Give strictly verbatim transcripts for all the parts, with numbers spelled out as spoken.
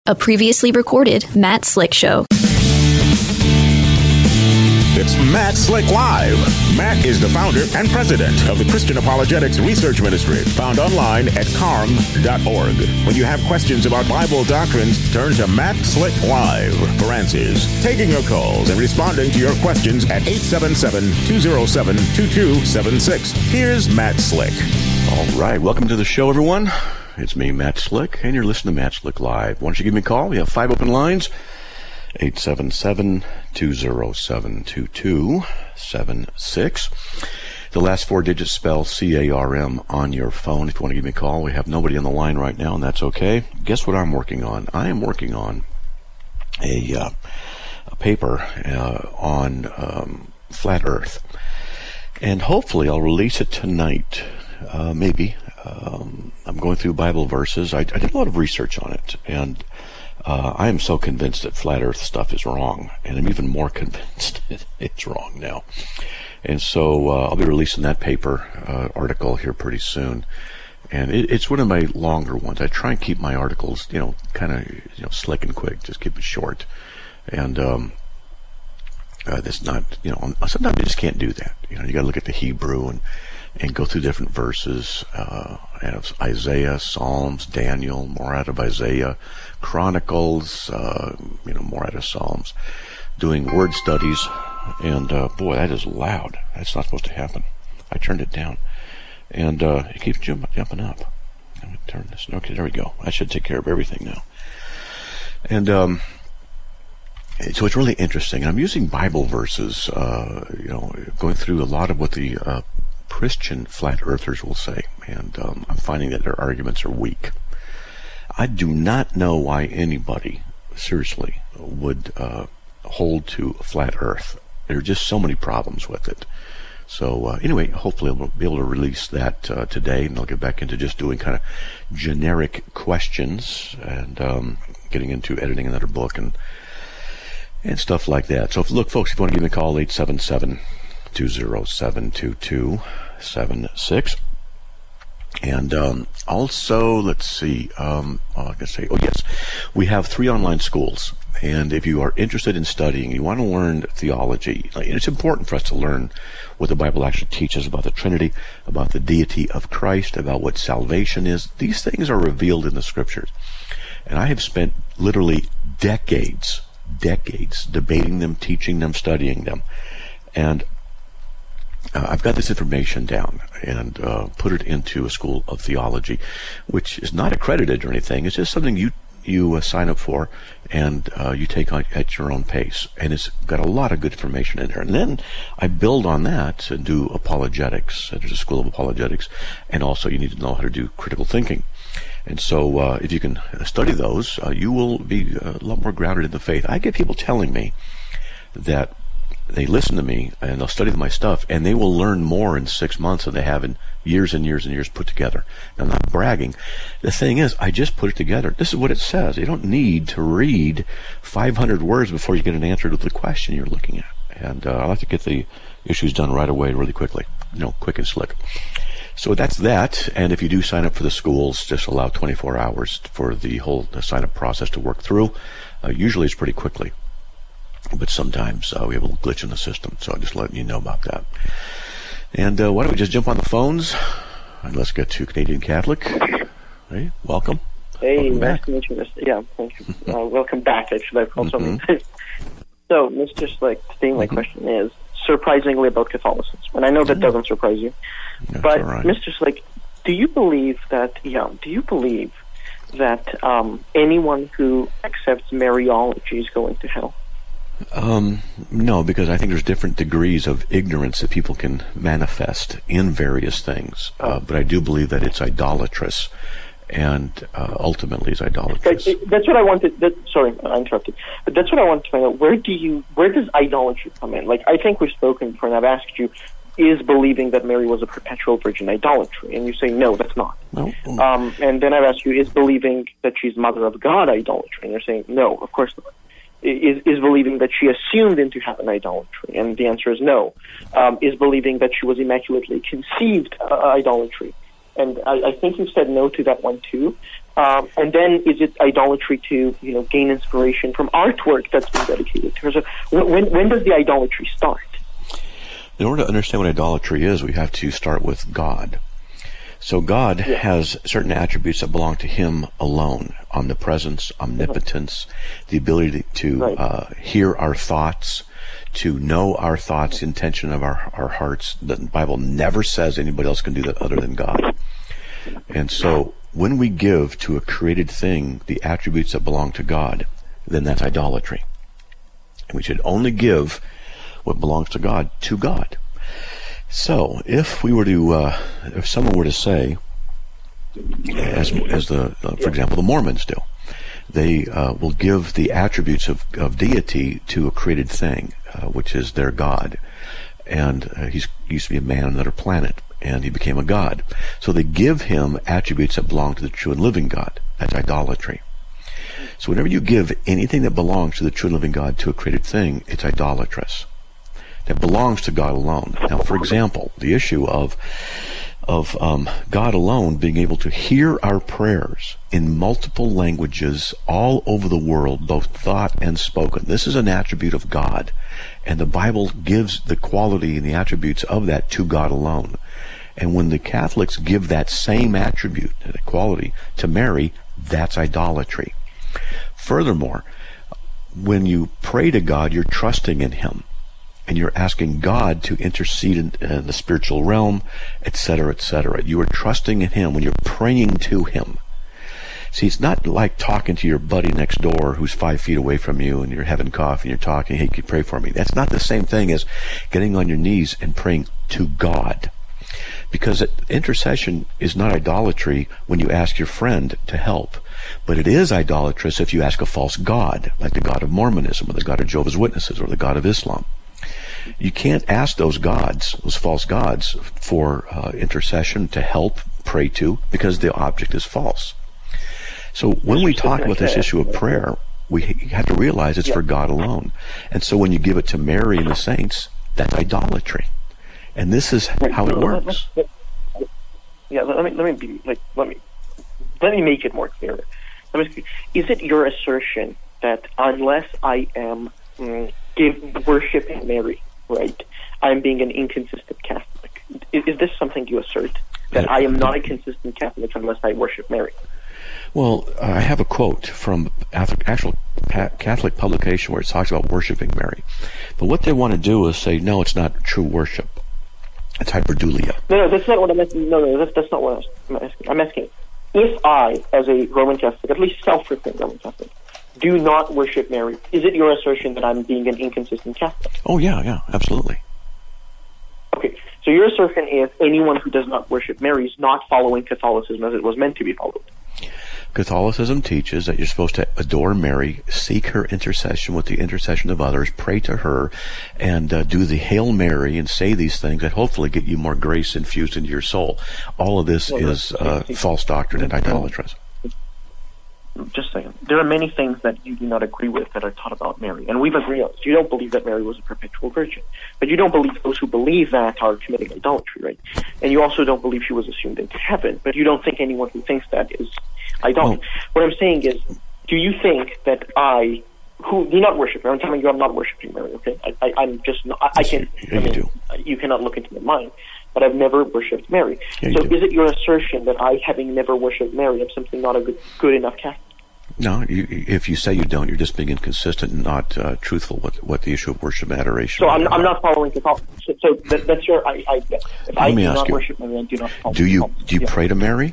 a previously recorded Matt Slick Show. It's Matt Slick Live. Matt is the founder and president of the Christian Apologetics Research Ministry, found online at carm dot org. When you have questions about Bible doctrines, turn to Matt Slick Live for answers. Taking your calls and responding to your questions at eight seven seven, two oh seven, two two seven six. Here's Matt Slick. All right, welcome to the show, everyone. It's me, Matt Slick, and you're listening to Matt Slick Live. Why don't you give me a call? We have five open lines. eight seven seven, two oh seven, two two seven six. The last four digits spell C A R M on your phone. If you want to give me a call, we have nobody on the line right now, and that's okay. Guess what I'm working on? I am working on a, uh, a paper uh, on um, flat Earth, and hopefully I'll release it tonight, uh, maybe. Um, I'm going through Bible verses. I, I did a lot of research on it, and Uh, I am so convinced that flat Earth stuff is wrong, and I'm even more convinced it's wrong now. And so uh, I'll be releasing that paper uh, article here pretty soon, and it, it's one of my longer ones. I try and keep my articles, you know, kind of you know slick and quick, just keep it short. And um, uh, that's not, you know, sometimes you just can't do that. You know, you got to look at the Hebrew and and go through different verses, uh, out of Isaiah, Psalms, Daniel, more out of Isaiah, Chronicles, uh, you know, more out of Psalms, doing word studies, and uh, boy, that is loud. That's not supposed to happen. I turned it down, and uh, it keeps jump, jumping up. Let me turn this. Okay, there we go. I should take care of everything now. And um, so it's really interesting. I'm using Bible verses, uh, you know, going through a lot of what the uh, Christian flat earthers will say, and um, I'm finding that their arguments are weak. I do not know why anybody, seriously, would uh, hold to a flat earth. There are just so many problems with it. So uh, anyway, hopefully I'll be able to release that uh, today, and I'll get back into just doing kind of generic questions and um, getting into editing another book and and stuff like that. So if, look, folks, if you want to give me a call, eight seven seven, two oh seven, two two seven six. And um, also, let's see, um, oh, I can say, oh yes, we have three online schools. And if you are interested in studying, you want to learn theology, and it's important for us to learn what the Bible actually teaches about the Trinity, about the deity of Christ, about what salvation is. These things are revealed in the Scriptures. And I have spent literally decades, decades debating them, teaching them, studying them. And Uh, I've got this information down and uh, put it into a school of theology, which is not accredited or anything. It's just something you you uh, sign up for, and uh, you take on at your own pace. And it's got a lot of good information in there. And then I build on that and do apologetics. There's a school of apologetics, and also you need to know how to do critical thinking. And so uh, if you can study those, uh, you will be a lot more grounded in the faith. I get people telling me that they listen to me and they'll study my stuff, and they will learn more in six months than they have in years and years and years put together. Now, I'm not bragging. The thing is, I just put it together. This is what it says. You don't need to read five hundred words before you get an answer to the question you're looking at. And uh, I like to get the issues done right away, really quickly, you know, quick and slick. So that's that. And if you do sign up for the schools, just allow twenty-four hours for the whole sign-up process to work through. Uh, usually it's pretty quickly. But sometimes uh, we have a little glitch in the system, so I'm just letting you know about that. And uh, why don't we just jump on the phones, and let's get to Canadian Catholic. Hey, welcome. Hey, welcome nice back. to meet you, Mister Yeah, thank you. Uh, welcome back, actually. I've called Mm-hmm. so many times. So, Mister Slick, today my mm-hmm. question is, surprisingly, about Catholicism. And I know that mm-hmm. doesn't surprise you. That's but, right. Mister Slick, do you believe that, yeah, do you believe that um, anyone who accepts Mariology is going to hell? Um, no, because I think there's different degrees of ignorance that people can manifest in various things. Uh, but I do believe that it's idolatrous, and uh, ultimately is idolatrous. That's what I wanted. That, sorry, I interrupted. But that's what I wanted to find out. Where do you? Where does idolatry come in? Like, I think we've spoken before, and I've asked you, is believing that Mary was a perpetual virgin idolatry? And you say, no, that's not. No. Um, and then I've asked you, is believing that she's Mother of God idolatry? And you're saying, no, of course not. Is, is believing that she assumed into heaven idolatry? And the answer is no. Um, is believing that she was immaculately conceived uh, idolatry? And I, I think you said no to that one too. Um, and then is it idolatry to, you know, gain inspiration from artwork that's been dedicated to her? So when, when does the idolatry start? In order to understand what idolatry is, we have to start with God. So God yeah. has certain attributes that belong to Him alone: omnipresence, omnipotence, the ability to right. uh, hear our thoughts, to know our thoughts, the intention of our, our hearts. The Bible never says anybody else can do that other than God. And so when we give to a created thing the attributes that belong to God, then that's idolatry. And we should only give what belongs to God to God. So if we were to, uh, if someone were to say, as as the, uh, for example, the Mormons do, they uh, will give the attributes of, of deity to a created thing, uh, which is their God. And uh, he's, he used to be a man on another planet, and he became a god. So they give him attributes that belong to the true and living God. That's idolatry. So whenever you give anything that belongs to the true and living God to a created thing, it's idolatrous. That belongs to God alone. Now, for example, the issue of of um, God alone being able to hear our prayers in multiple languages all over the world, both thought and spoken. This is an attribute of God, and the Bible gives the quality and the attributes of that to God alone. And when the Catholics give that same attribute, that quality, to Mary, that's idolatry. Furthermore, when you pray to God, you're trusting in Him, and you're asking God to intercede in, in the spiritual realm, et cetera, et cetera. You are trusting in Him when you're praying to Him. See, it's not like talking to your buddy next door who's five feet away from you and you're having coffee and you're talking, hey, can you pray for me? That's not the same thing as getting on your knees and praying to God. Because intercession is not idolatry when you ask your friend to help. But it is idolatrous if you ask a false god, like the God of Mormonism or the God of Jehovah's Witnesses or the God of Islam. You can't ask those gods, those false gods, for uh, intercession to help, pray to, because the object is false. So when we talk about this issue of prayer, we have to realize it's for God alone. And so when you give it to Mary and the saints, that's idolatry. And this is how it works. Yeah, let me let me be like let me let me make it more clear. Let me, is it your assertion that unless I am mm, give worshiping Mary, right, I'm being an inconsistent Catholic? Is, is this something you assert, that I am not a consistent Catholic unless I worship Mary? Well, I have a quote from actual Catholic publication where it talks about worshiping Mary. But what they want to do is say, no, it's not true worship. It's hyperdulia. No, no, that's not what I'm asking. No, no, that's, that's not what I'm asking. I'm asking, if I, as a Roman Catholic, at least self-proclaimed Roman Catholic, do not worship Mary, is it your assertion that I'm being an inconsistent Catholic? Oh, yeah, yeah, absolutely. Okay, so your assertion is anyone who does not worship Mary is not following Catholicism as it was meant to be followed. Catholicism teaches that you're supposed to adore Mary, seek her intercession with the intercession of others, pray to her, and uh, do the Hail Mary and say these things that hopefully get you more grace infused into your soul. All of this well, is uh, false doctrine and idolatry. Just saying. There are many things that you do not agree with that are taught about Mary, and we've agreed on this. You don't believe that Mary was a perpetual virgin, but you don't believe those who believe that are committing idolatry, right? And you also don't believe she was assumed into heaven, but you don't think anyone who thinks that is idolatry. Well, what I'm saying is, do you think that I, who do not worship Mary, I'm telling you I'm not worshiping Mary, okay? I, I, I'm just not, I, I can, yeah, I mean, you, you cannot look into my mind, but I've never worshipped Mary. Yeah, so is it your assertion that I, having never worshipped Mary, am simply not a good, good enough Catholic? No, you, if you say you don't, you're just being inconsistent and not uh, truthful with what the issue of worship and adoration. So I'm, I'm not following Catholicism. So, so that, that's your. I, I, if Let I me do ask not you, worship Mary, I do not follow do you do you yeah. pray to Mary?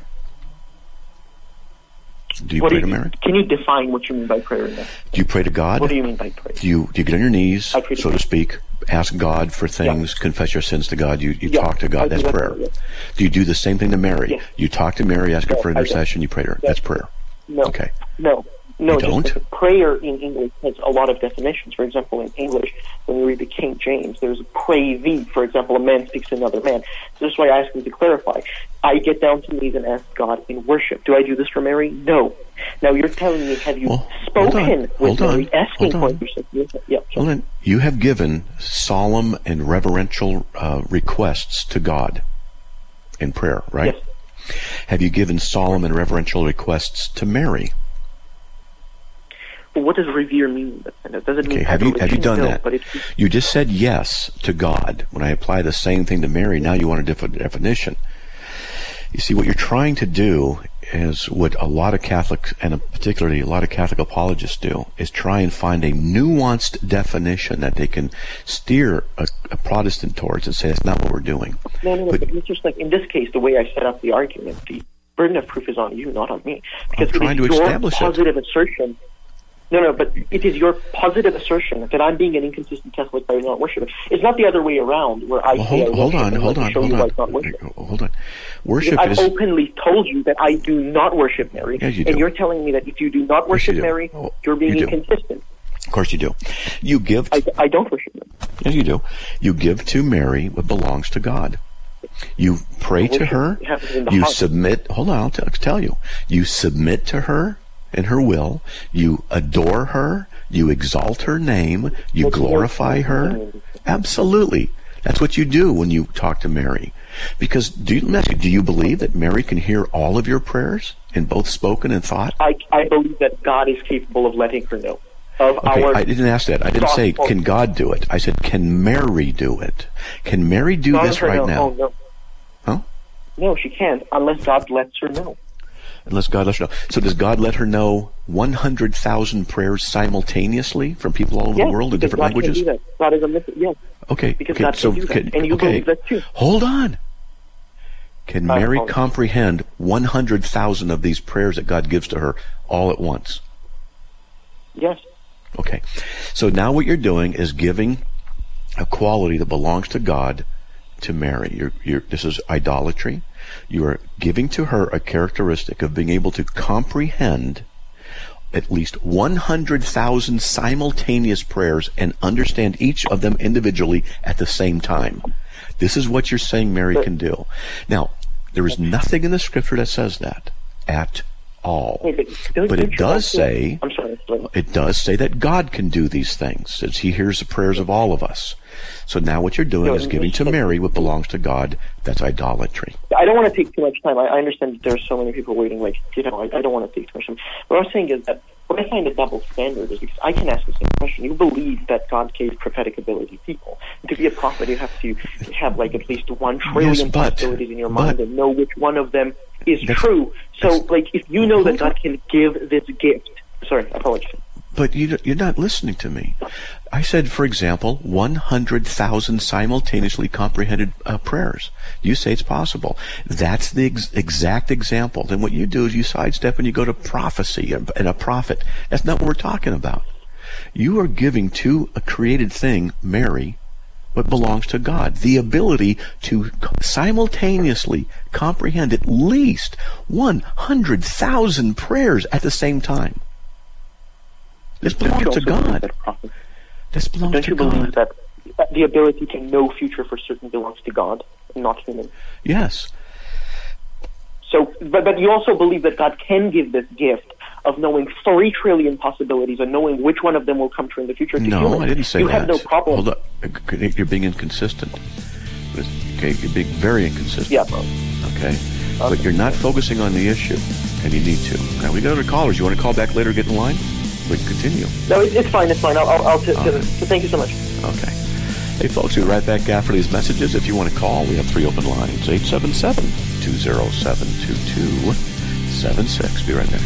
Do you what pray do you, to Mary? Can you define what you mean by prayer? Then? Do you pray to God? What do you mean by prayer? Do you do you get on your knees, I pray to so God. to speak, ask God for things, yeah. confess your sins to God, you, you yeah, talk to God, that's that prayer. prayer, yeah. Do you do the same thing to Mary? Yes. You talk to Mary, ask her no, for intercession, you pray to her. Yeah. That's prayer. No. Okay. No. No, you don't? Just prayer in English has a lot of definitions. For example, in English, when you read the King James, there's pray thee. For example, a man speaks to another man. So this is why I asked him to clarify. I get down to knees and ask God in worship. Do I do this for Mary? No. Now you're telling me, have you well, spoken with hold Mary, on. asking hold for intercession? Yeah, hold on. You have given solemn and reverential uh, requests to God in prayer, right? Yes. Have you given solemn and reverential requests to Mary? Well, what does revere mean? Does it mean okay, have you have you done no, that? But it's, you just said yes to God. When I apply the same thing to Mary, now you want a different definition. You see, what you're trying to do is what a lot of Catholics, and particularly a lot of Catholic apologists do, is try and find a nuanced definition that they can steer a, a Protestant towards and say that's not what we're doing. No, no, no. But, but it's just like in this case, the way I set up the argument, the burden of proof is on you, not on me, because I'm trying it is to your establish positive it. assertion. No, no, but it is your positive assertion that I'm being an inconsistent Catholic by not worshiping. It's not the other way around, where I well, say hold, I hold worship on, and hold let on, me show hold you on, why it's not worship. hold on. Worship I've is openly told you that I do not worship Mary, yes, you do. and you're telling me that if you do not worship yes, you Mary, oh, you're being you do. inconsistent. Of course you do. You give. I, I don't worship Mary. Yes, you do. You give to Mary what belongs to God. You pray to her. You heart. submit. Hold on, I'll t- tell you. You submit to her in her will. You adore her. You exalt her name. You glorify her. Absolutely. That's what you do when you talk to Mary. Because do you, do you believe that Mary can hear all of your prayers in both spoken and thought? I, I believe that God is capable of letting her know. Of okay, our I didn't ask that. I didn't say, can God do it? I said, can Mary do it? Can Mary do God this her right know. now? Oh, no. Huh? No, she can't, unless God lets her know. Unless God lets her know. So does God let her know one hundred thousand prayers simultaneously from people all over yes, the world in different God languages? Can do that. God is omniscient, yes. Okay. Because okay, God so can do that. Can, And you okay. believe that too. Hold on. Can I Mary apologize. comprehend one hundred thousand of these prayers that God gives to her all at once? Yes. Okay. So now what you're doing is giving a quality that belongs to God to Mary. You're, you're, this is idolatry. You are giving to her a characteristic of being able to comprehend at least one hundred thousand simultaneous prayers and understand each of them individually at the same time. This is what you're saying Mary can do. Now, there is nothing in the scripture that says that at all. But it does say, I'm sorry, sorry. it does say that God can do these things, as he hears the prayers of all of us. So now what you're doing No, is giving to Mary what belongs to God. That's idolatry. I don't want to take too much time. I, I understand that there's so many people waiting. Like, you know, I, I don't want to take too much time. What I'm saying is that what I find a double standard is because I can ask the same question. You believe that God gave prophetic ability to people. And to be a prophet, you have to have like at least one trillion Yes, but- possibilities in your but- mind and know which one of them is That's- true. So, that's- like, if you know that Hold on. God can give this gift, sorry, I apologize. But you, you're not listening to me. I said, for example, one hundred thousand simultaneously comprehended uh, prayers. You say it's possible. That's the ex- exact example. Then what you do is you sidestep and you go to prophecy and, and a prophet. That's not what we're talking about. You are giving to a created thing, Mary, what belongs to God. The ability to simultaneously comprehend at least one hundred thousand prayers at the same time. This belongs to God. This belongs Don't to you God. believe that the ability to know future for certain belongs to God and not human? Yes. So, but, but you also believe that God can give this gift of knowing three trillion possibilities and knowing which one of them will come true in the future. To No, humans. I didn't say you that. You have no problem. Hold up. You're being inconsistent. Okay, you're being very inconsistent. Yeah, bro. Okay. okay. But you're not focusing on the issue, and you need to. Now, we got other callers. You want to call back later, get in line? We can continue. No, it, it's fine. It's fine. I'll. I'll, I'll t- Okay. t- so thank you so much. Okay. Hey, folks, we'll be right back after these messages. If you want to call, we have three open lines, eight seven seven, two zero seven, two two seven six. Be right back.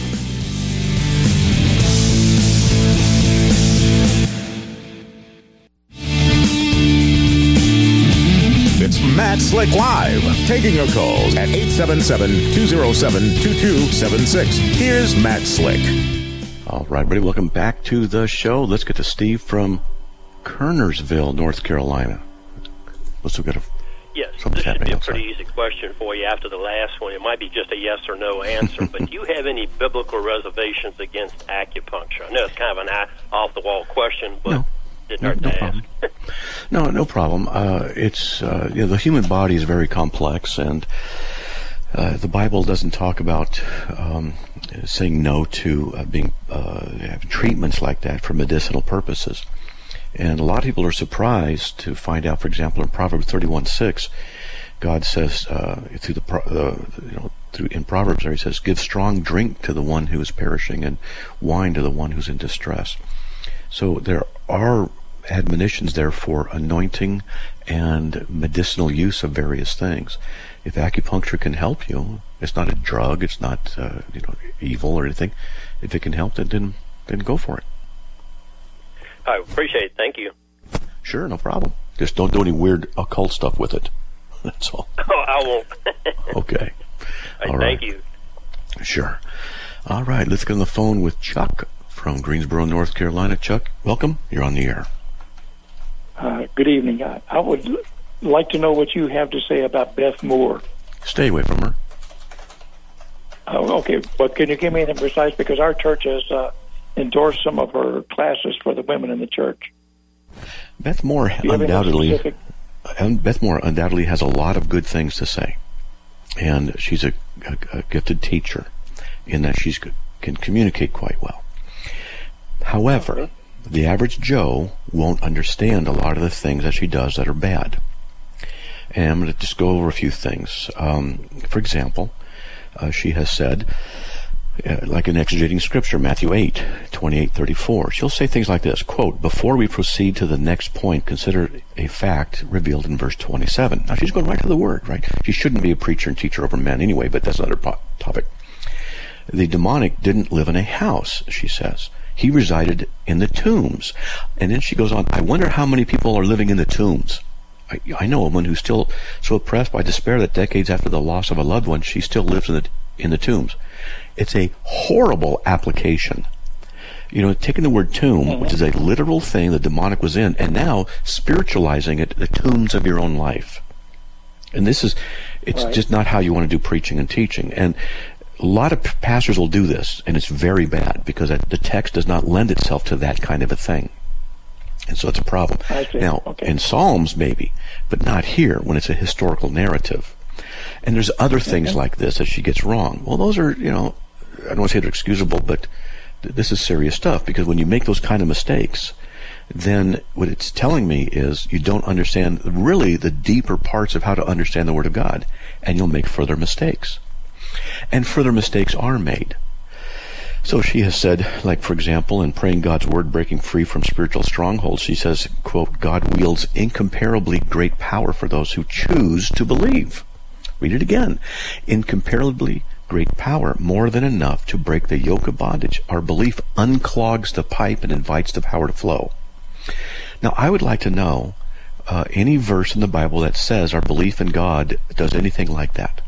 It's Matt Slick Live, taking your calls at eight seven seven, two zero seven, two two seven six. Here's Matt Slick. All right, everybody, welcome back to the show. Let's get to Steve from Kernersville, North Carolina. Let's look at a Yes, Something's this should happening be a outside. pretty easy question for you after the last one. It might be just a yes or no answer, but do you have any biblical reservations against acupuncture? I know it's kind of an off-the-wall question, but No. didn't No, hurt no to problem. ask. No, no problem. Uh, it's uh, you know, the human body is very complex, and uh, the Bible doesn't talk about um, saying no to uh, being uh, have treatments like that for medicinal purposes. And a lot of people are surprised to find out, for example, in Proverbs thirty-one six, God says uh, through the, pro- the you know through in Proverbs there he says, "Give strong drink to the one who is perishing, and wine to the one who's in distress." So there are admonitions there for anointing and medicinal use of various things. If acupuncture can help you, it's not a drug, it's not uh, you know evil or anything. If it can help, then then, then go for it. I appreciate it. Thank you. Sure, no problem. Just don't do any weird occult stuff with it. That's all. Oh, I won't. Okay. Hey, all thank right. you. Sure. All right, let's get on the phone with Chuck from Greensboro, North Carolina. Chuck, welcome. You're on the air. Uh, good evening. I, I would l- like to know what you have to say about Beth Moore. Stay away from her. Oh, okay, but can you give me anything precise? Because our church has uh, endorsed some of her classes for the women in the church. Beth Moore Do you have any undoubtedly, specific- um, Beth Moore undoubtedly has a lot of good things to say, and she's a, a, a gifted teacher in that she can communicate quite well. However, the average Joe won't understand a lot of the things that she does that are bad. And I'm going to just go over a few things. Um, for example, uh, she has said, uh, like in exegeting Scripture, Matthew eight, twenty-eight, thirty-four, she'll say things like this, quote, "Before we proceed to the next point, consider a fact revealed in verse twenty-seven. Now, she's going right to the Word, right? She shouldn't be a preacher and teacher over men anyway, but that's another po- topic. The demonic didn't live in a house, she says. He resided in the tombs." And then she goes on, "I wonder how many people are living in the tombs. I, I know a woman who's still so oppressed by despair that decades after the loss of a loved one, she still lives in the in the tombs." It's a horrible application. You know, taking the word tomb, which is a literal thing the demonic was in, and now spiritualizing it, the tombs of your own life. And this is, it's Right. just not how you want to do preaching and teaching. And a lot of pastors will do this, and it's very bad because the text does not lend itself to that kind of a thing. And so it's a problem. I see. Now, Okay. in Psalms maybe, but not here when it's a historical narrative. And there's other things Okay. like this that she gets wrong. Well, those are, you know, I don't want to say they're excusable, but th- this is serious stuff, because when you make those kind of mistakes, then what it's telling me is you don't understand really the deeper parts of how to understand the Word of God, and you'll make further mistakes. And further mistakes are made. So she has said, like, for example, in Praying God's Word, Breaking Free from Spiritual Strongholds, she says, quote, "God wields incomparably great power for those who choose to believe." Read it again. "Incomparably great power, more than enough to break the yoke of bondage. Our belief unclogs the pipe and invites the power to flow." Now, I would like to know uh, any verse in the Bible that says our belief in God does anything like that.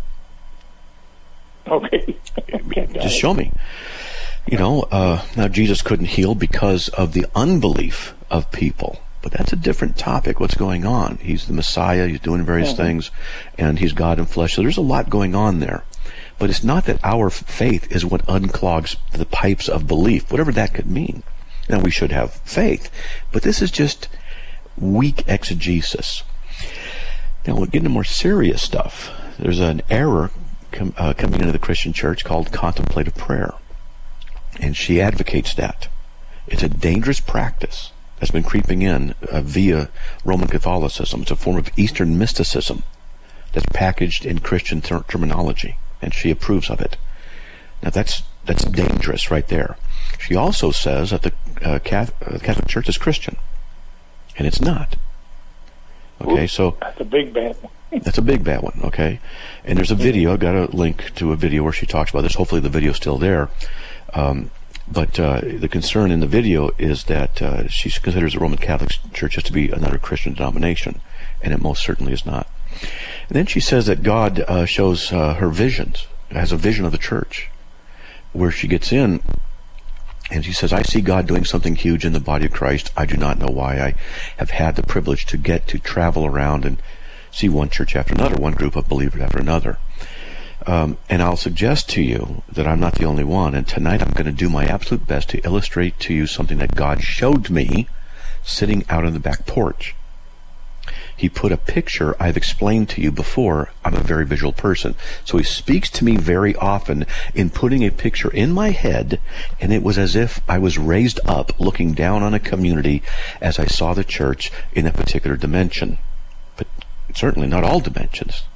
Okay. Okay, got Just it. show me. You know, uh, now Jesus couldn't heal because of the unbelief of people. But that's a different topic, what's going on. He's the Messiah, he's doing various Mm-hmm. things, and he's God in flesh. So there's a lot going on there. But it's not that our faith is what unclogs the pipes of belief, whatever that could mean. Now, we should have faith, but this is just weak exegesis. Now, we'll get into more serious stuff. There's an error com- uh, coming into the Christian church called contemplative prayer. And she advocates that. It's a dangerous practice that's been creeping in uh, via Roman Catholicism. It's a form of Eastern mysticism that's packaged in Christian ter- terminology, and she approves of it. Now that's that's dangerous right there. She also says that the uh, Catholic, uh, Catholic Church is Christian, and it's not. Okay, Oops, so that's a big bad one. that's a big bad one, okay? And there's a video, I've got a link to a video where she talks about this. Hopefully the video's still there. Um, but uh, the concern in the video is that uh, she considers the Roman Catholic Church as to be another Christian denomination, and it most certainly is not. And then she says that God uh, shows uh, her visions, has a vision of the church, where she gets in and she says, "I see God doing something huge in the body of Christ. I do not know why. I have had the privilege to get to travel around and see one church after another, one group of believers after another. Um, and I'll suggest to you that I'm not the only one. And tonight I'm going to do my absolute best to illustrate to you something that God showed me sitting out on the back porch. He put a picture I've explained to you before. I'm a very visual person. So he speaks to me very often in putting a picture in my head, and it was as if I was raised up looking down on a community as I saw the church in a particular dimension. But certainly not all dimensions.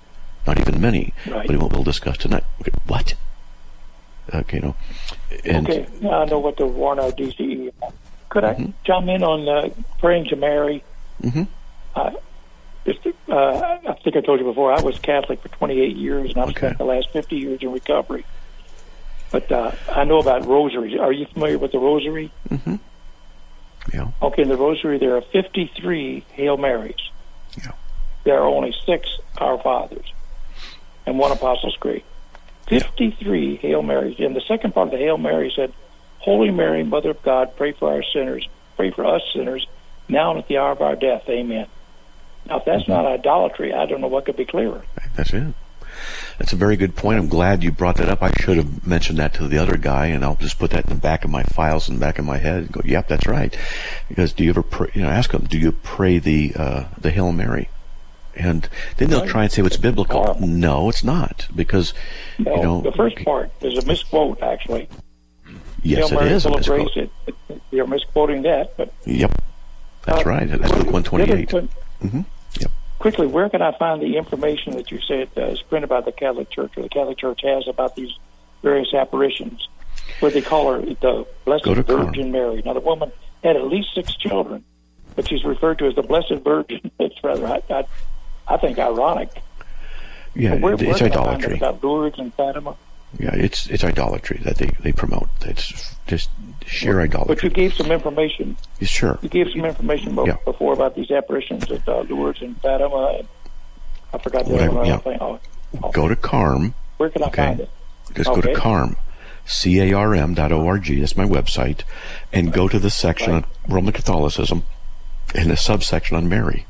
not even many, Right. but we'll discuss tonight. Okay, what? Okay, no. And, okay, now I know what the Warner D C E is. Could I mm-hmm. chime in on uh, praying to Mary? Mm-hmm. Uh, just, uh, I think I told you before, I was Catholic for twenty-eight years, and I've Okay. spent the last fifty years in recovery. But uh, I know about rosaries. Are you familiar with the rosary? Mm-hmm. Yeah. Okay, in the rosary there are fifty-three Hail Marys. Yeah. There are only six Our Fathers and one Apostles' Creed. fifty-three Hail Marys. And the second part of the Hail Mary said, Holy Mary, Mother of God, pray for our sinners. Pray for us sinners, now and at the hour of our death. Amen. Now, if that's not idolatry, I don't know what could be clearer. That's it. That's a very good point. I'm glad you brought that up. I should have mentioned that to the other guy, and I'll just put that in the back of my files and back of my head and go, yep, that's right. Because do you ever pray, you know, ask them, do you pray the uh, the Hail Mary? And then they'll try and say, well, it's biblical. Horrible. No, it's not. Because, No, you know. the first part is a misquote, actually. Yes, Hail it Mary, is a full of grace. misquote. It, it, you're misquoting that, but Yep. That's Uh, right. That's Luke one twenty-eight. Mm-hmm. Yep. quickly, where can I find the information that you said uh, is printed by the Catholic Church, or the Catholic Church has about these various apparitions, where they call her the Blessed Go to Virgin Carm. Mary? Now, the woman had at least six children, but she's referred to as the Blessed Virgin. It's rather, I, I, I think, ironic. Yeah, Where, it's where can I find idolatry. it about Lourdes and Fatima? Yeah, it's it's idolatry that they, they promote. It's just sheer But you idolatry. gave some information. Yeah, sure. You gave some information bo- Yeah. before about these apparitions at uh, Lourdes and Fatima. And I forgot the What I- other one. yeah. thing. Oh, oh. Go to Carm. Where can I Okay. find it? Just go to Okay. Carm, C A R M dot O R G. That's my website. And go to the section Right. on Roman Catholicism and the subsection on Mary.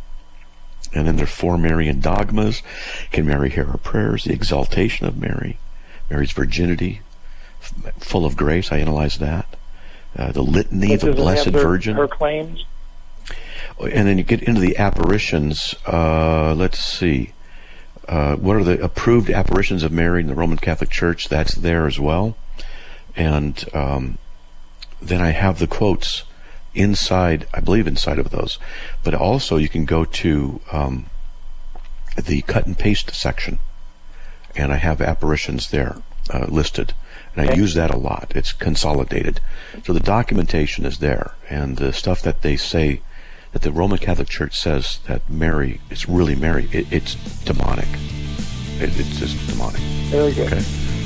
And then there's four Marian dogmas. Can Mary hear our prayers? The exaltation of Mary. Mary's virginity, f- full of grace. I analyzed that. Uh, the litany But of the does it Blessed have their- Virgin. Her claims. And then you get into the apparitions. Uh, let's see. Uh, what are the approved apparitions of Mary in the Roman Catholic Church? That's there as well. And um, then I have the quotes inside, I believe inside of those. But also you can go to um, the cut and paste section. And I have apparitions there uh, listed. And I Okay. use that a lot. It's consolidated. So the documentation is there. And the stuff that they say, that the Roman Catholic Church says that Mary is really Mary, it, it's demonic. It, it's just demonic. Very good. Okay.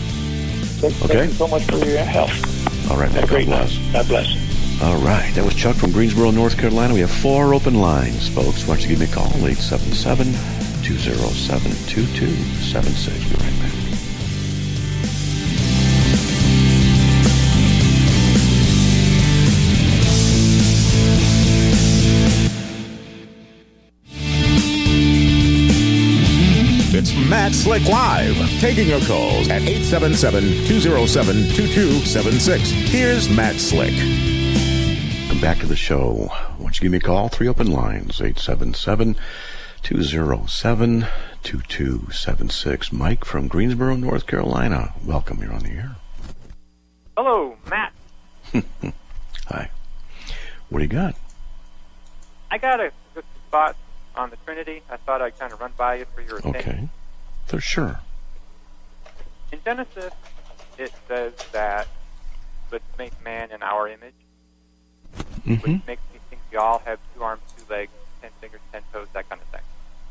Thank, Okay. thank you so much for your help. All right. Have a God great bless. night. God bless. All right. That was Chuck from Greensboro, North Carolina. We have four open lines, folks. Why don't you give me a call? eight seven seven, two oh seven, two two seven six. We'll be right back. It's Matt Slick Live, taking your calls at eight seven seven, two oh seven, two two seven six. Here's Matt Slick. Come back to the show. Why don't you give me a call? Three open lines, eight seven seven, two oh seven, two two seven six. Mike from Greensboro, North Carolina. Welcome. You're on the air. Hello, Matt. Hi. What do you got? I got a good spot on the Trinity. I thought I'd kind of run by you for your opinion. Okay. For sure. In Genesis, it says that let's make man in our image, Mm-hmm. which makes me think we all have two arms, two legs, ten fingers, ten toes, that kind of thing.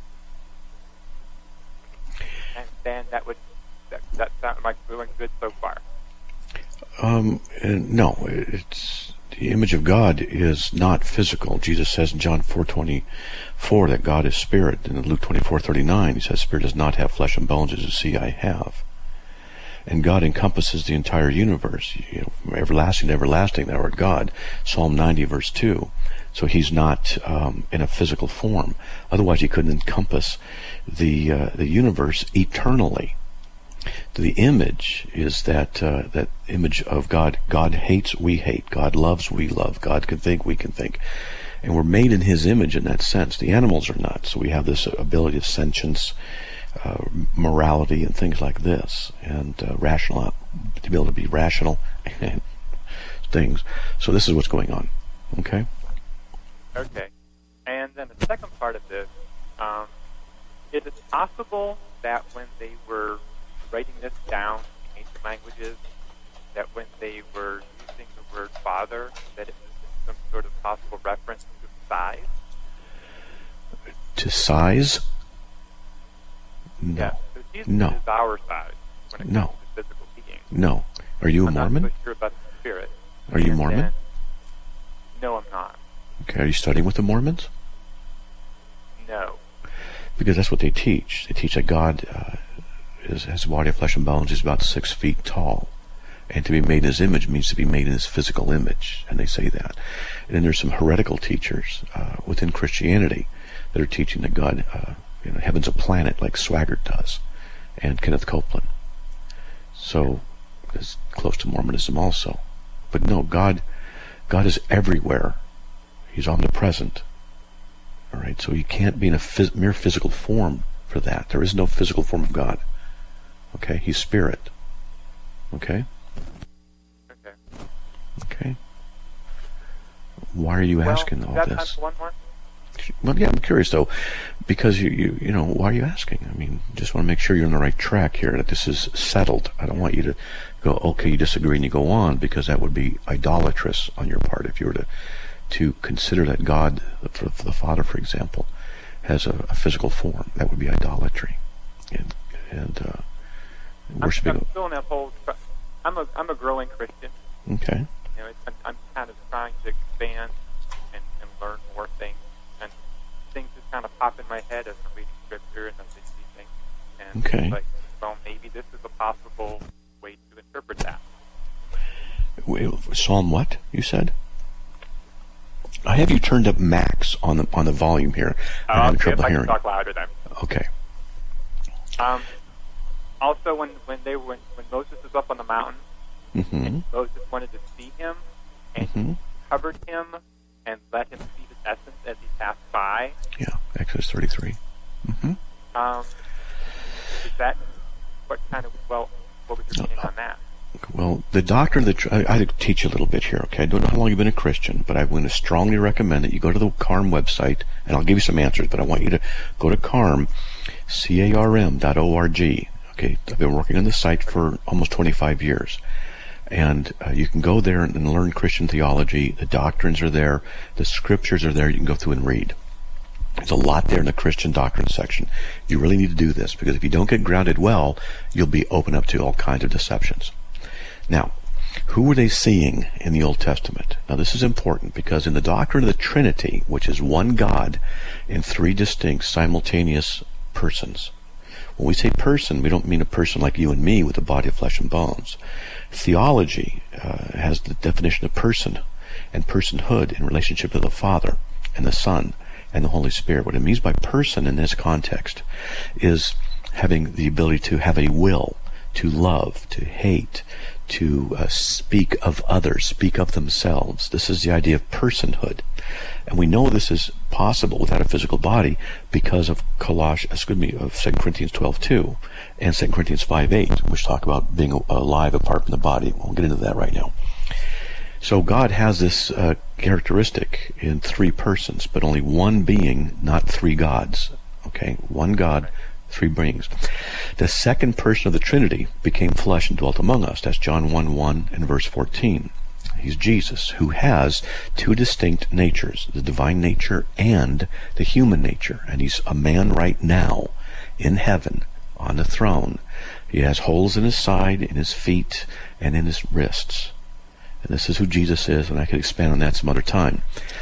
And then that would that that sounds like doing good so far. Um, and no, it's the image of God is not physical. Jesus says in John four twenty-four that God is spirit. And in Luke twenty-four thirty-nine, he says, spirit does not have flesh and bones as you see I have. And God encompasses the entire universe, you know, from everlasting to everlasting, that word God. Psalm ninety, verse two. So he's not um, in a physical form. Otherwise, he couldn't encompass the uh, the universe eternally. The image is that uh, that image of God. God hates, we hate. God loves, we love. God can think, we can think. And we're made in his image in that sense. The animals are not. So we have this ability of sentience, uh, morality, and things like this, and uh, rational, to be able to be rational things. So this is what's going on. Okay? Okay. And then the second part of this, um, is it possible that when they were writing this down in ancient languages, that when they were using the word Father, that it was some sort of possible reference to size? To size? No. Yeah. So Jesus No. is our size when it No. comes to physical being. No. Are you a I'm Mormon? not so sure about the Spirit. Are you And Mormon? then- no, I'm not. Okay, are you studying with the Mormons? No. Because that's what they teach. They teach that God uh, is, has a body of flesh and bones. He's about six feet tall. And to be made in his image means to be made in his physical image. And they say that. And then there's some heretical teachers uh, within Christianity that are teaching that God, uh, you know, heaven's a planet like Swaggart does, and Kenneth Copeland. So it's close to Mormonism also. But no, God, God is everywhere. He's omnipresent. All right, so you can't be in a phys- mere physical form for that. There is no physical form of God. Okay, he's spirit. Okay. Okay. Okay. Why are you Well, asking all is that time this? for one more? Well, yeah, I'm curious though, because you, you, you know, why are you asking? I mean, just want to make sure you're on the right track here, that this is settled. I don't want you to go, okay, you disagree and you go on, because that would be idolatrous on your part if you were to, to consider that God, for, for the Father, for example, has a, a physical form. That would be idolatry, and and uh, worshiping. I'm, I'm still in that whole. I'm a I'm a growing Christian. Okay. You know, it's, I'm, I'm kind of trying to expand and, and learn more things, and things just kind of pop in my head as I'm reading scripture and I'm thinking things. And Okay. it's like, well, maybe this is a possible way to interpret that. Wait, Psalm what you said? I have you turned up max on the on the volume here. I'm Uh, having okay, trouble if I can hearing. talk louder then. Okay. Um, also, when when they when when Moses was up on the mountain, Mm-hmm. and Moses wanted to see him, and Mm-hmm. he covered him and let him see his essence as he passed by. Yeah, Exodus thirty-three. Mm-hmm. Um, is that what kind of well? What was your opinion on that? Well, the doctrine of the tr- I, I teach a little bit here. Okay, I don't know how long you've been a Christian, but I'm going to strongly recommend that you go to the C A R M website, and I'll give you some answers. But I want you to go to C A R M, C A R M dot org. Okay, I've been working on this site for almost twenty-five years. And uh, you can go there and, and learn Christian theology. The doctrines are there. The scriptures are there. You can go through and read. There's a lot there in the Christian doctrine section. You really need to do this, because if you don't get grounded well, you'll be open up to all kinds of deceptions. Now, who were they seeing in the Old Testament? Now, this is important, because in the doctrine of the Trinity, which is one God in three distinct simultaneous persons. When we say person, we don't mean a person like you and me with a body of flesh and bones. Theology uh, has the definition of person and personhood in relationship to the Father and the Son and the Holy Spirit. What it means by person in this context is having the ability to have a will, to love, to hate, to uh, speak of others, speak of themselves. This is the idea of personhood. And we know this is possible without a physical body because of Colossians, excuse me, of Second Corinthians twelve two and Second Corinthians five eight, which talk about being alive apart from the body. We'll get into that right now. So God has this uh, characteristic in three persons, but only one being, not three gods. Okay, one God, three beings. The second person of the Trinity became flesh and dwelt among us. That's John one one and verse fourteen. He's Jesus, who has two distinct natures, the divine nature and the human nature. And he's a man right now in heaven on the throne. He has holes in his side, in his feet, and in his wrists. And this is who Jesus is, and I could expand on that some other time.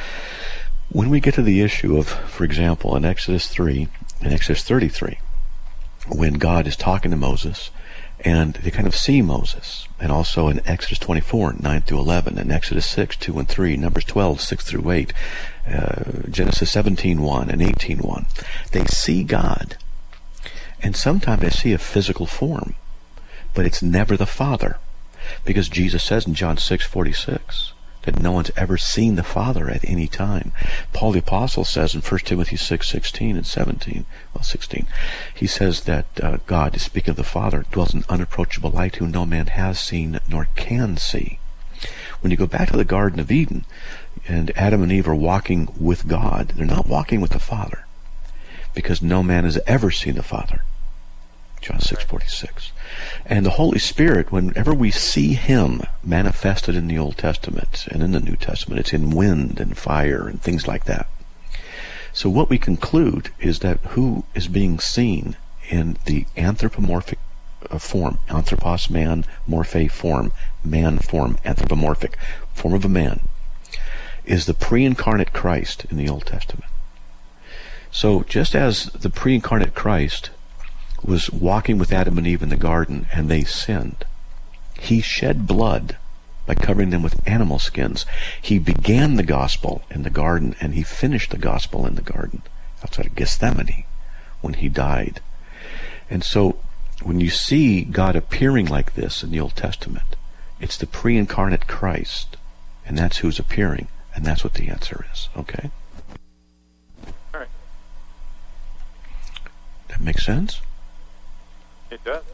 When we get to the issue of, for example, in Exodus three and Exodus thirty-three, when God is talking to Moses, and they kind of see Moses, and also in Exodus twenty-four, nine through eleven, and Exodus six, two and three, Numbers twelve, six through eight, uh, Genesis seventeen, one and eighteen, one. They see God, and sometimes they see a physical form, but it's never the Father, because Jesus says in John six, forty-six, that no one's ever seen the Father at any time. Paul the Apostle says in First Timothy six, sixteen and seventeen, well, sixteen, he says that uh, God, speaking of the Father, dwells in unapproachable light, whom no man has seen nor can see. When you go back to the Garden of Eden, and Adam and Eve are walking with God, they're not walking with the Father, because no man has ever seen the Father. John six forty-six. And the Holy Spirit, whenever we see him manifested in the Old Testament and in the New Testament, it's in wind and fire and things like that. So what we conclude is that who is being seen in the anthropomorphic uh, form, anthropos, man, morphe, form, man form, anthropomorphic, form of a man, is the pre-incarnate Christ in the Old Testament. So just as the pre-incarnate Christ was walking with Adam and Eve in the garden and they sinned, he shed blood by covering them with animal skins. He began the gospel in the garden and he finished the gospel in the garden outside of Gethsemane when he died. And so when you see God appearing like this in the Old Testament, it's the pre-incarnate Christ, and that's who's appearing, and that's what the answer is. Okay? All right. That makes sense? It does.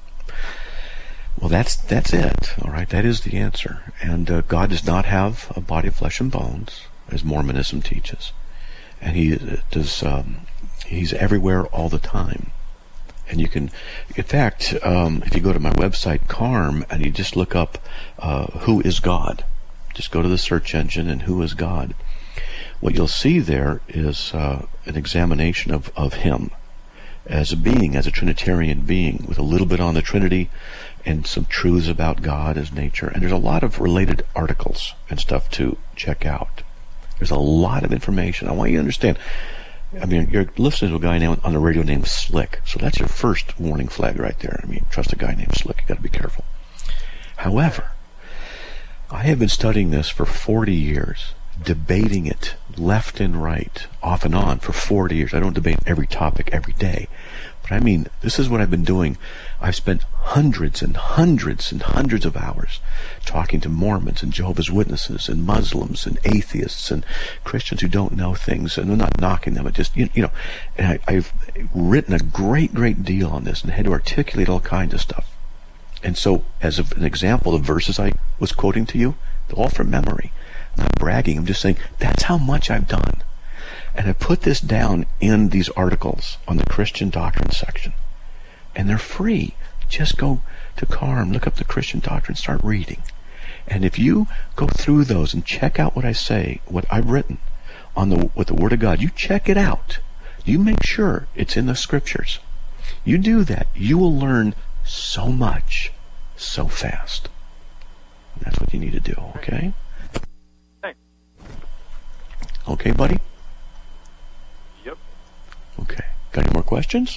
Well, that's that's it. All right, that is the answer. And uh, God does not have a body of flesh and bones, as Mormonism teaches, and He does. Um, he's everywhere all the time. And you can, in fact, um, if you go to my website, Carm, and you just look up uh, "Who is God," just go to the search engine and "Who is God," what you'll see there is uh, an examination of of Him as a being, as a Trinitarian being, with a little bit on the Trinity and some truths about God as nature. And there's a lot of related articles and stuff to check out. There's a lot of information. I want you to understand. I mean, you're listening to a guy named, on the radio named Slick, so that's your first warning flag right there. I mean, trust a guy named Slick. You got to be careful. However, I have been studying this for forty years, debating it left and right, off and on for forty years. I don't debate every topic every day, but I mean, this is what I've been doing. I've spent hundreds and hundreds and hundreds of hours talking to Mormons and Jehovah's Witnesses and Muslims and atheists and Christians who don't know things, and I'm not knocking them, but just, you, you know, and I, I've written a great, great deal on this and had to articulate all kinds of stuff. And so, as an example, the verses I was quoting to you, they're all from memory. I'm not bragging, I'm just saying that's how much I've done. And I put this down in these articles on the Christian Doctrine section. And they're free. Just go to Carm, look up the Christian Doctrine, start reading. And if you go through those and check out what I say, what I've written on the with the Word of God, you check it out. You make sure it's in the Scriptures. You do that, you will learn so much, so fast. And that's what you need to do, okay? Thanks. Okay, buddy? Yep. Okay. Got any more questions?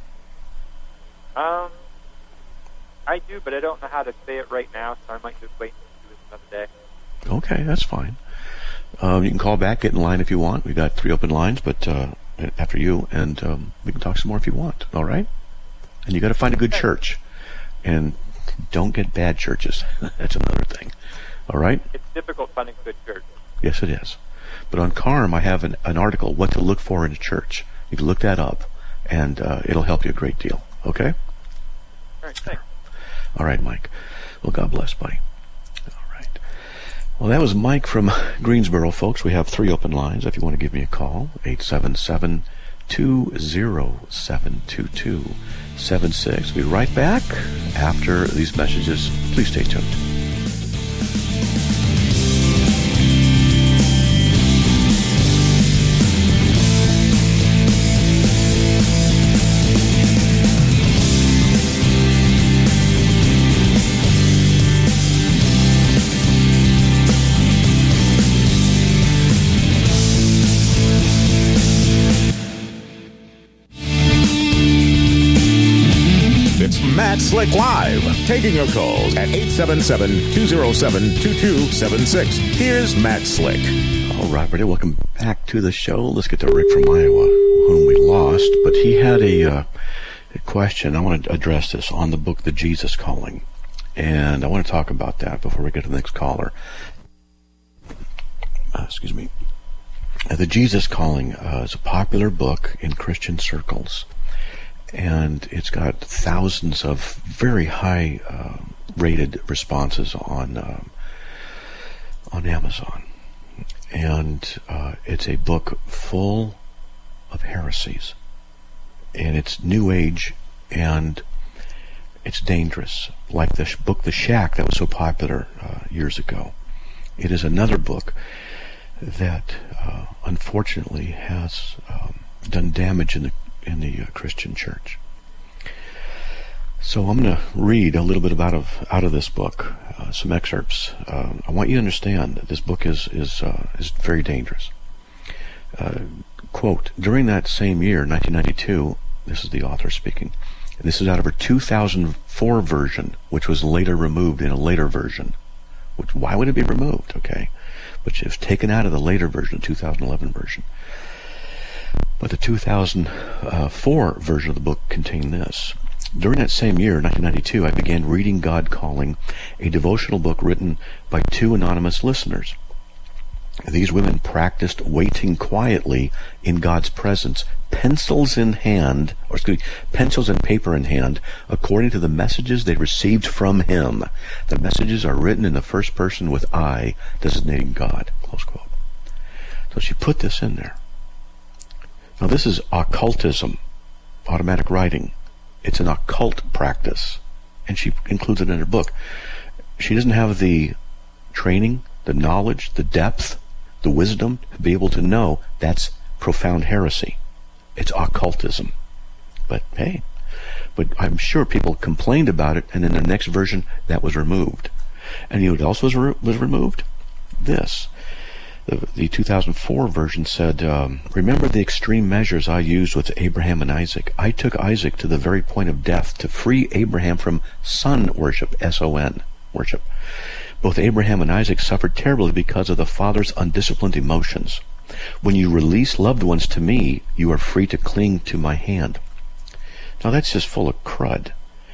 Um, I do, but I don't know how to say it right now, so I might just wait and do it another day. Okay, that's fine. Um, you can call back, get in line if you want. We've got three open lines, but uh, after you, and um, we can talk some more if you want. All right? And you got to find a good church, and don't get bad churches. That's another thing. All right? It's difficult finding a good church. Yes, it is. But on Carm, I have an, an article, What to Look For in a Church. You can look that up, and uh, it'll help you a great deal. Okay? All right, thanks. All right, Mike. Well, God bless, buddy. All right. Well, that was Mike from Greensboro, folks. We have three open lines if you want to give me a call. eight seven seven, two zero seven, two two seven six. We'll be right back after these messages. Please stay tuned. Matt Slick Live, taking your calls at eight seven seven, two zero seven, two two seven six. Here's Matt Slick. All right, everybody, welcome back to the show. Let's get to Rick from Iowa, whom we lost, but he had a, uh, a question. I want to address this on the book, The Jesus Calling, and I want to talk about that before we get to the next caller. Uh, excuse me. Uh, the Jesus Calling uh, is a popular book in Christian circles. And it's got thousands of very high uh, rated responses on uh, on Amazon, and uh, it's a book full of heresies, and it's New Age and It's dangerous, like the sh- book The Shack that was so popular uh, years ago. It is another book that uh, unfortunately has um, done damage in the in the uh, Christian church. So I'm going to read a little bit about of out of this book, uh, some excerpts. Uh, I want you to understand that this book is is uh, is very dangerous. Uh, quote, during that same year, nineteen ninety-two, this is the author speaking, and this is out of her two thousand four version, which was later removed in a later version. Which, why would it be removed, okay? Which is taken out of the later version, two thousand eleven version. But the two thousand four version of the book contained this. During that same year, nineteen ninety-two, I began reading God Calling, a devotional book written by two anonymous listeners. These women practiced waiting quietly in God's presence, pencils in hand, or excuse me, pencils and paper in hand, according to the messages they received from Him. The messages are written in the first person with I, designating God. Close quote. So she put this in there. Now this is occultism, automatic writing. It's an occult practice, and she includes it in her book. She doesn't have the training, the knowledge, the depth, the wisdom to be able to know that's profound heresy. It's occultism. But hey, but I'm sure people complained about it, and in the next version that was removed. And you know what else was re- was removed? This. The, the two thousand four version said, um, remember the extreme measures I used with Abraham and Isaac. I took Isaac to the very point of death to free Abraham from son worship, S O N worship. Both Abraham and Isaac suffered terribly because of the father's undisciplined emotions. When you release loved ones to me, you are free to cling to my hand. Now that's just full of crud.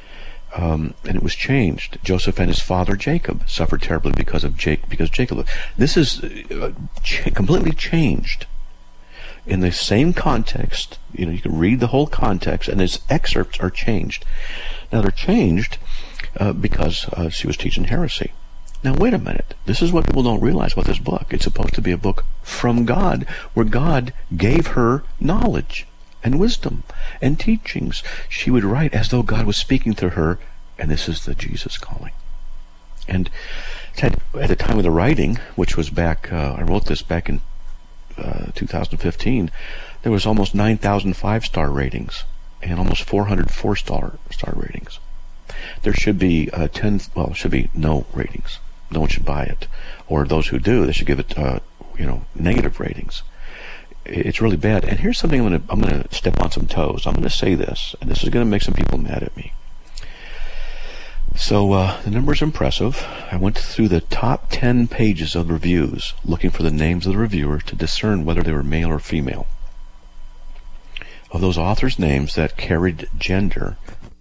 Um, and it was changed. Joseph and his father Jacob suffered terribly because of Jake, because Jacob. This is uh, ch- completely changed. In the same context, you know, you can read the whole context, and its excerpts are changed. Now they're changed uh, because uh, she was teaching heresy. Now wait a minute. This is what people don't realize about this book. It's supposed to be a book from God, where God gave her knowledge and wisdom and teachings. She would write as though God was speaking to her, and this is the Jesus Calling. And at the time of the writing, which was back, uh, I wrote this back in uh, two thousand fifteen, there was almost nine thousand five-star ratings and almost four hundred four-star star ratings. There should be uh, ten, well, should be no ratings. No one should buy it, or those who do, they should give it, uh, you know, negative ratings. It's really bad. And here's something I'm going to I'm going to step on some toes. I'm going to say this, and this is going to make some people mad at me. So uh, the number is impressive. I went through the top ten pages of reviews, looking for the names of the reviewers to discern whether they were male or female. Of those authors' names that carried gender,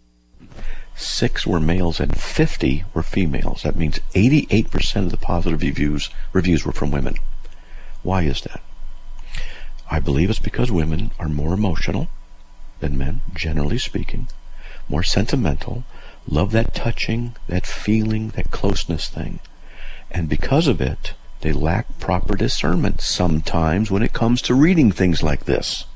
six were males and fifty were females. That means eighty-eight percent of the positive reviews reviews were from women. Why is that? I believe it's because women are more emotional than men, generally speaking, more sentimental, love that touching, that feeling, that closeness thing. And because of it, they lack proper discernment sometimes when it comes to reading things like this.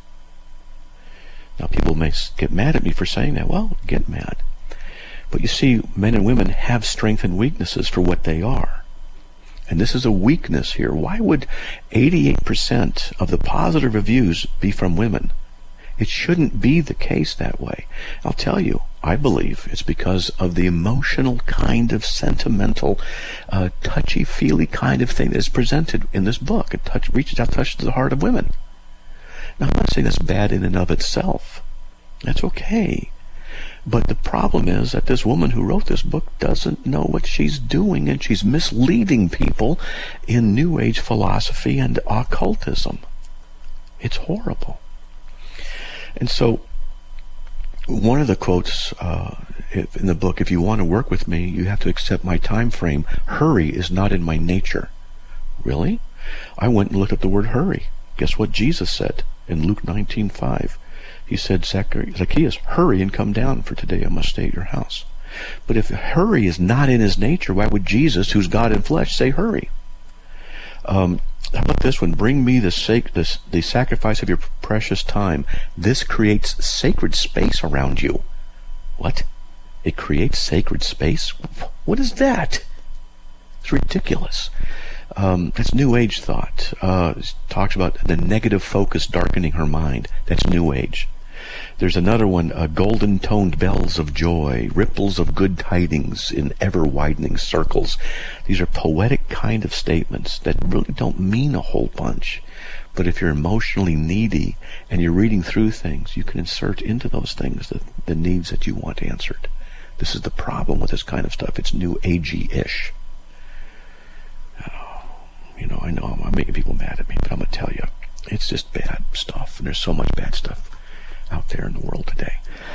Now, people may get mad at me for saying that. Well, get mad. But you see, men and women have strengths and weaknesses for what they are. And this is a weakness here. Why would eighty-eight percent of the positive reviews be from women? It shouldn't be the case that way. I'll tell you, I believe it's because of the emotional kind of sentimental, uh, touchy-feely kind of thing that is presented in this book. It touch, reaches out, touches the heart of women. Now, I'm not saying that's bad in and of itself. That's okay. But the problem is that this woman who wrote this book doesn't know what she's doing, and she's misleading people in New Age philosophy and occultism. It's horrible. And so, one of the quotes uh, in the book, if you want to work with me, you have to accept my time frame. Hurry is not in my nature. Really? I went and looked up the word hurry. Guess what Jesus said in Luke nineteen five? He said, Zacchaeus, hurry and come down, for today I must stay at your house. But if hurry is not in his nature, why would Jesus, who's God in flesh, say hurry? Um, how about this one? Bring me the, sac- the, the sacrifice of your precious time. This creates sacred space around you. What? It creates sacred space? What is that? It's ridiculous. Um, that's New Age thought. Uh, it talks about the negative focus darkening her mind. That's New Age. There's another one, uh, golden-toned bells of joy, ripples of good tidings in ever-widening circles. These are poetic kind of statements that really don't mean a whole bunch. But if you're emotionally needy and you're reading through things, you can insert into those things the, the needs that you want answered. This is the problem with this kind of stuff. It's New Agey-ish. Oh, you know, I know I'm making people mad at me, but I'm going to tell you, it's just bad stuff. And there's so much bad stuff out there in the world today.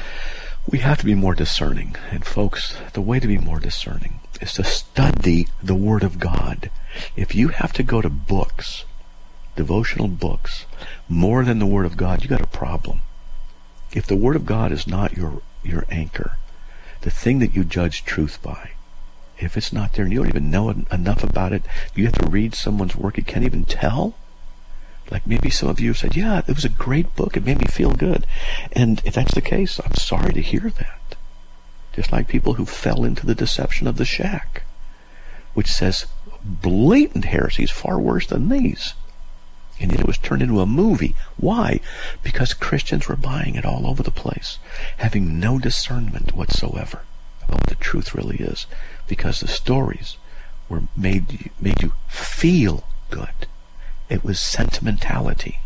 We have to be more discerning. And folks, the way to be more discerning is to study the Word of God. If you have to go to books, devotional books, more than the Word of God, you got a problem. If the Word of God is not your, your anchor, the thing that you judge truth by, if it's not there and you don't even know enough about it, you have to read someone's work, you can't even tell. Like maybe some of you have said, yeah, it was a great book, it made me feel good. And if that's the case, I'm sorry to hear that. Just like people who fell into the deception of the shack, which says blatant heresies far worse than these. And yet it was turned into a movie. Why? Because Christians were buying it all over the place, having no discernment whatsoever about what the truth really is, because the stories were made, made you feel good. It was sentimentality.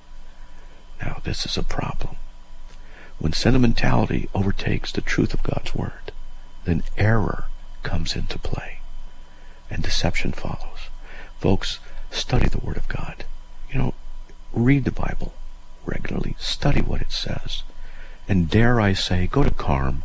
Now, this is a problem. When sentimentality overtakes the truth of God's Word, then error comes into play, and deception follows. Folks, study the Word of God. You know, read the Bible regularly. Study what it says. And dare I say, go to Carm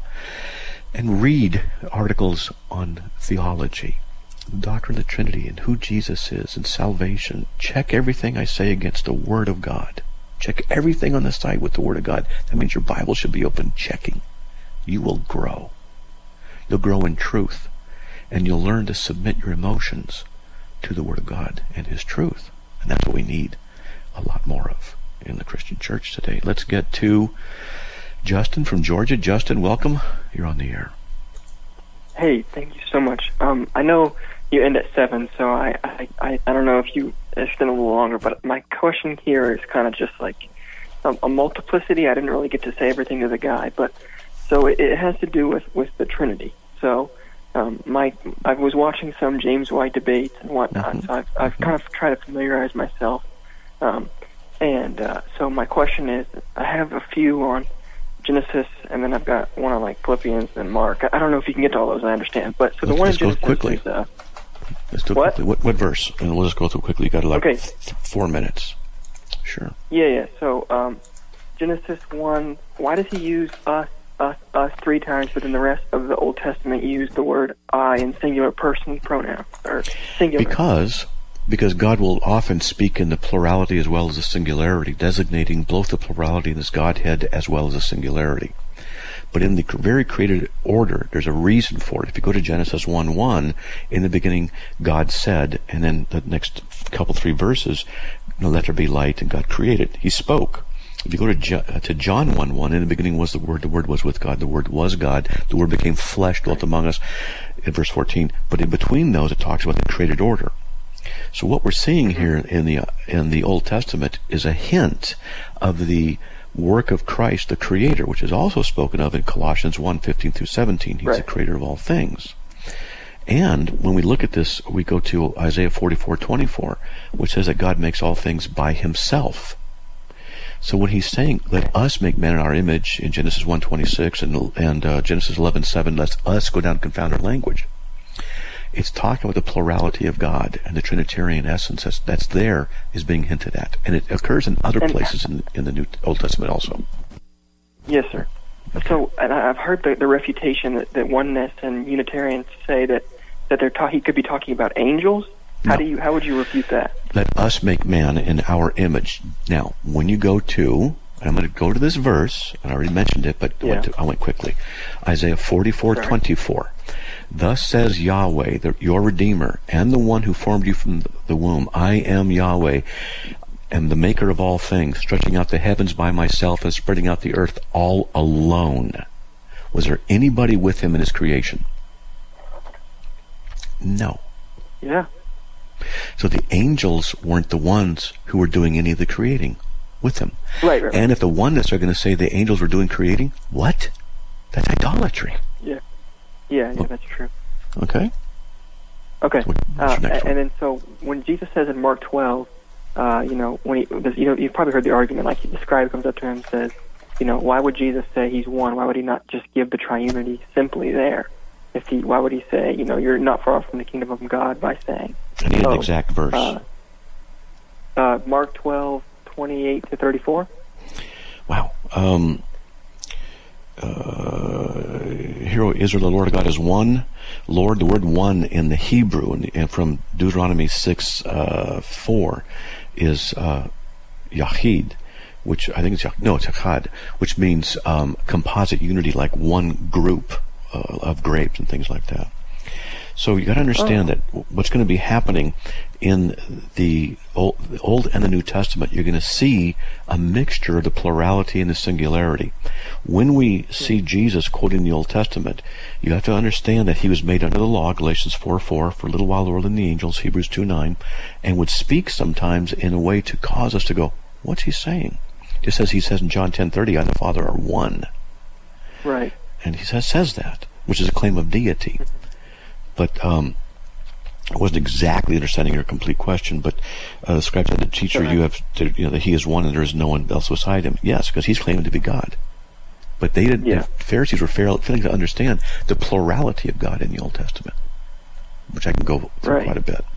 and read articles on theology, the doctrine of the Trinity, and who Jesus is, and salvation. Check everything I say against the Word of God. Check everything on the site with the Word of God. That means your Bible should be open checking. You will grow. You'll grow in truth. And you'll learn to submit your emotions to the Word of God and His truth. And that's what we need a lot more of in the Christian church today. Let's get to Justin from Georgia. Justin, welcome. You're on the air. Hey, thank you so much. Um, I know you end at seven, so I, I, I, I don't know if you extend a little longer, but my question here is kind of just like a, a multiplicity. I didn't really get to say everything to the guy, but so it, it has to do with, with the Trinity. So um, my I was watching some James White debates and whatnot, mm-hmm. so I've, I've kind of tried to familiarize myself. Um, and uh, so my question is, I have a few on Genesis, and then I've got one on like Philippians and Mark. I don't know if you can get to all those, I understand. But so the let's, one let's in Genesis go quickly. is... Uh, let's do what? quickly. What, what verse? And we'll just go through quickly. You got like okay. four minutes. Sure. Yeah, yeah. So um, Genesis one, why does he use us, us, us three times, but in the rest of the Old Testament use the word I in singular person pronoun? Or singular? Because... Because God will often speak in the plurality as well as the singularity, designating both the plurality in His Godhead as well as the singularity. But in the very created order, there's a reason for it. If you go to Genesis one one, in the beginning God said, and then the next couple, three verses, let there be light, and God created. He spoke. If you go to, jo- to John one one, in the beginning was the Word, the Word was with God, the Word was God, the Word became flesh, dwelt among us, in verse fourteen. But in between those, it talks about the created order. So what we're seeing here in the in the Old Testament is a hint of the work of Christ, the Creator, which is also spoken of in Colossians one fifteen through seventeen. He's right. The Creator of all things. And when we look at this, we go to Isaiah forty-four twenty-four, which says that God makes all things by Himself. So when He's saying, "Let us make man in our image," in Genesis one twenty-six and and uh, Genesis eleven seven, let us go down and confound our language. It's talking about the plurality of God, and the Trinitarian essence that's, that's there is being hinted at. And it occurs in other and, places in, in the New Old Testament also. Yes, sir. So and I've heard the, the refutation that, that oneness and Unitarians say that, that they're ta- he could be talking about angels. How no. do you? How would you refute that? Let us make man in our image. Now, when you go to, and I'm going to go to this verse, I already mentioned it, but yeah. I, went to, I went quickly. Isaiah forty-four twenty-four. Thus says Yahweh, the, your Redeemer, and the one who formed you from the womb. I am Yahweh, am the maker of all things, stretching out the heavens by myself and spreading out the earth all alone. Was there anybody with him in his creation? No. Yeah. So the angels weren't the ones who were doing any of the creating with him. Right, right. And if the oneness are going to say the angels were doing creating, what? That's idolatry. Yeah. Yeah, yeah, that's true. Okay. Okay. What's Uh, your next and one? then so when Jesus says in Mark twelve, uh, you know, when he, you know, you've probably heard the argument, like the scribe comes up to him and says, you know, why would Jesus say he's one? Why would he not just give the triunity simply there? If he, why would he say, you know, you're not far from the kingdom of God by saying? I need oh, an exact verse. Uh, uh, Mark twelve, twenty-eight to thirty-four. Wow. Um, uh, Hear, O Israel, the Lord God is one. Lord, the word one in the Hebrew, and, and from Deuteronomy six, uh, four, is uh, Yahid, which I think it's, no, it's Echad, which means um, composite unity, like one group uh, of grapes and things like that. So you got to understand Oh. that what's going to be happening in the Old, the Old and the New Testament, you're going to see a mixture of the plurality and the singularity. When we see Jesus quoting the Old Testament, you have to understand that he was made under the law, Galatians four four, for a little while lower than the angels, Hebrews two nine, and would speak sometimes in a way to cause us to go, what's he saying? Just as he says in John ten thirty, I and the Father are one. Right. And he says, says that, which is a claim of deity. But um, I wasn't exactly understanding your complete question, but uh, the scribe said, the teacher, Correct. you have to, you know, that he is one and there is no one else beside him. Yes, because he's claiming to be God. But they didn't, Yeah. the Pharisees were fail, failing to understand the plurality of God in the Old Testament, which I can go through Right. quite a bit.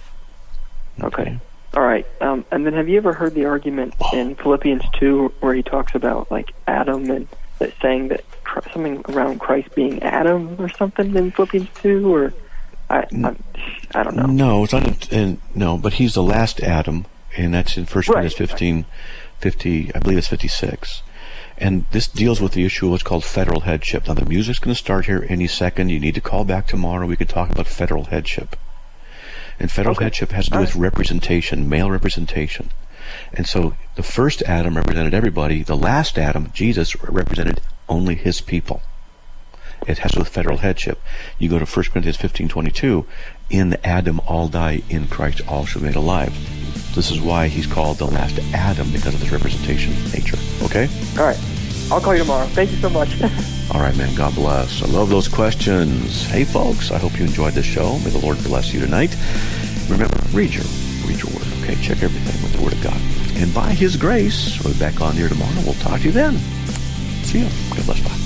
Okay. All right. Um, and then have you ever heard the argument Oh. in Philippians two where he talks about like Adam and that saying that Chr- something around Christ being Adam or something in Philippians two, or I I, I don't know. No, it's not. In, in, no, but he's the last Adam, and that's in First Right. Corinthians fifteen, fifty. I believe it's fifty-six. And this deals with the issue of what's called federal headship. Now, the music's going to start here any second. You need to call back tomorrow. We can talk about federal headship. And federal Okay. headship has to do with representation, male representation. And so the first Adam represented everybody. The last Adam, Jesus, represented only his people. It has to do with federal headship. You go to First Corinthians fifteen twenty-two, in Adam all die, in Christ all shall be made alive. This is why he's called the last Adam, because of his representation nature. Okay? All right. I'll call you tomorrow. Thank you so much. All right, man. God bless. I love those questions. Hey, folks, I hope you enjoyed this show. May the Lord bless you tonight. Remember, read your, read your word, okay? Check everything with the Word of God. And by His grace, we'll be back on here tomorrow. We'll talk to you then. See you. God bless. Bye.